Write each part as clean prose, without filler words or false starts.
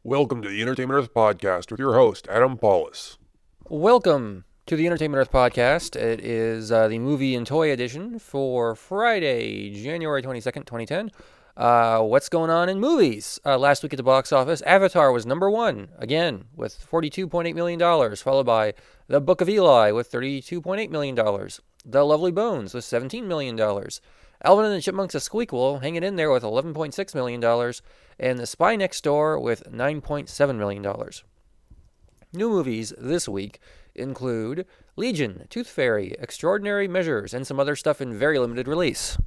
Welcome to the Entertainment Earth Podcast with your host, Adam Paulus. Welcome to the Entertainment Earth Podcast. It is the movie and toy edition for Friday, January 22nd, 2010. What's going on in movies? Last week at the box office, Avatar was number one, again, with $42.8 million, followed by The Book of Eli with $32.8 million, The Lovely Bones with $17 million, Alvin and the Chipmunks: A Squeakquel hanging in there with $11.6 million, and The Spy Next Door with $9.7 million. New movies this week include Legion, Tooth Fairy, Extraordinary Measures, and some other stuff in very limited release.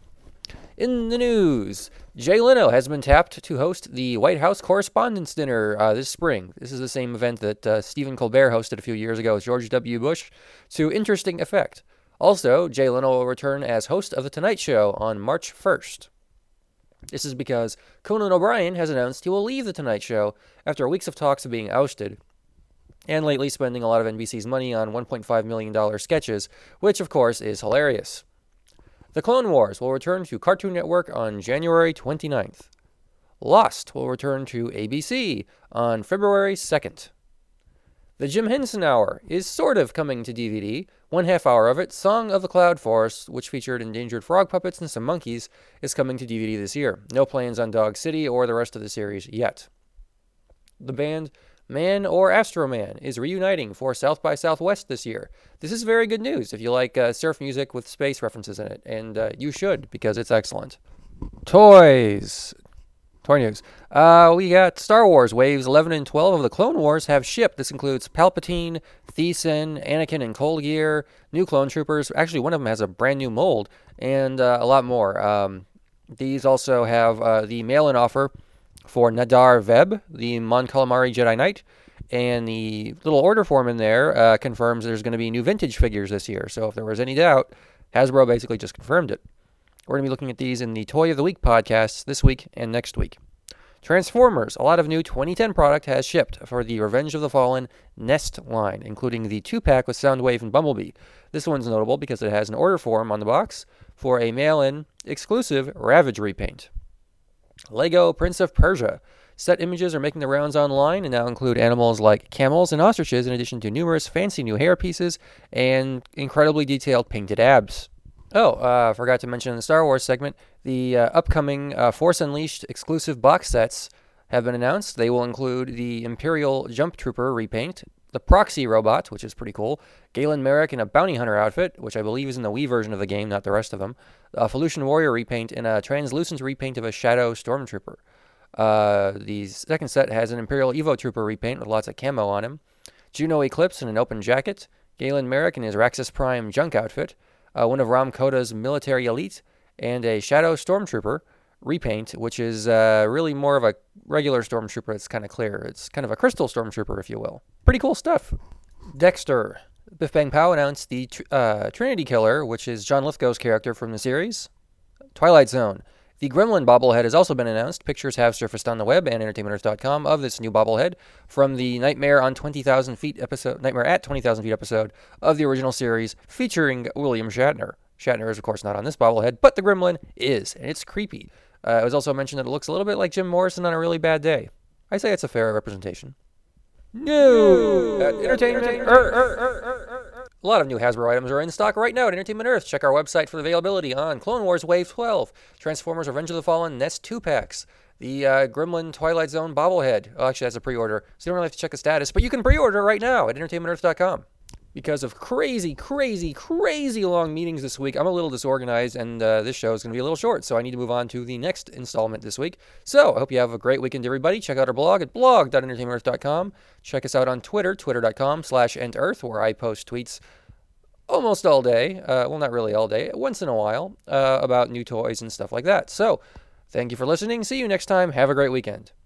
In the news, Jay Leno has been tapped to host the White House Correspondents' Dinner this spring. This is the same event that Stephen Colbert hosted a few years ago with George W. Bush, to interesting effect. Also, Jay Leno will return as host of The Tonight Show on March 1st. This is because Conan O'Brien has announced he will leave The Tonight Show after weeks of talks of being ousted, and lately spending a lot of NBC's money on $1.5 million sketches, which of course is hilarious. The Clone Wars will return to Cartoon Network on January 29th. Lost will return to ABC on February 2nd. The Jim Henson Hour is sort of coming to DVD. 1/2 hour of it, Song of the Cloud Forest, which featured endangered frog puppets and some monkeys, is coming to DVD this year. No plans on Dog City or the rest of the series yet. The band Man or Astro Man is reuniting for South by Southwest this year. This is very good news if you like surf music with space references in it, and you should, because it's excellent. Toys. Toy news. We got Star Wars. Waves 11 and 12 of the Clone Wars have shipped. This includes Palpatine, Thiessen, Anakin and Cold Gear, new Clone Troopers. Actually, one of them has a brand new mold, and a lot more. These also have the mail-in offer for Nadar Veb, the Mon Calamari Jedi Knight, and the little order form in there confirms there's going to be new vintage figures this year. So if there was any doubt, Hasbro basically just confirmed it. We're going to be looking at these in the Toy of the Week podcasts this week and next week. Transformers, a lot of new 2010 product has shipped for the Revenge of the Fallen Nest line, including the 2-pack with Soundwave and Bumblebee. This one's notable because it has an order form on the box for a mail-in exclusive Ravage repaint. Lego Prince of Persia. Set images are making the rounds online and now include animals like camels and ostriches, in addition to numerous fancy new hair pieces and incredibly detailed painted abs. Forgot to mention in the Star Wars segment, the upcoming Force Unleashed exclusive box sets have been announced. They will include the Imperial Jump Trooper repaint, the Proxy Robot, which is pretty cool, Galen Merrick in a Bounty Hunter outfit, which I believe is in the Wii version of the game, not the rest of them, a Felucian Warrior repaint, and a translucent repaint of a Shadow Stormtrooper. The second set has an Imperial Evo Trooper repaint with lots of camo on him, Juno Eclipse in an open jacket, Galen Merrick in his Raxus Prime junk outfit, one of Ram Koda's Military Elite, and a Shadow Stormtrooper repaint, which is really more of a regular Stormtrooper that's kind of clear. It's kind of a Crystal Stormtrooper, if you will. Pretty cool stuff. Dexter. Biff Bang Pow announced the Trinity Killer, which is John Lithgow's character from the series. Twilight Zone. The Gremlin bobblehead has also been announced. Pictures have surfaced on the web and entertainmentearth.com of this new bobblehead from the Nightmare at 20,000 Feet episode of the original series featuring William Shatner. Shatner is, of course, not on this bobblehead, but the Gremlin is, and it's creepy. It was also mentioned that it looks a little bit like Jim Morrison on a really bad day. I say it's a fair representation. Entertainment Earth. A lot of new Hasbro items are in stock right now at Entertainment Earth. Check our website for availability on Clone Wars Wave 12, Transformers Revenge of the Fallen Nest 2-packs, the Gremlin Twilight Zone bobblehead. Oh, actually, that's a pre-order, so you don't really have to check the status, but you can pre-order right now at entertainmentearth.com. Because of crazy long meetings this week, I'm a little disorganized, and this show is going to be a little short, so I need to move on to the next installment this week. So I hope you have a great weekend, everybody. Check out our blog at blog.entertainmentearth.com. Check us out on Twitter, twitter.com/entearth, where I post tweets almost all day. Well, not really all day, once in a while, about new toys and stuff like that. So thank you for listening. See you next time. Have a great weekend.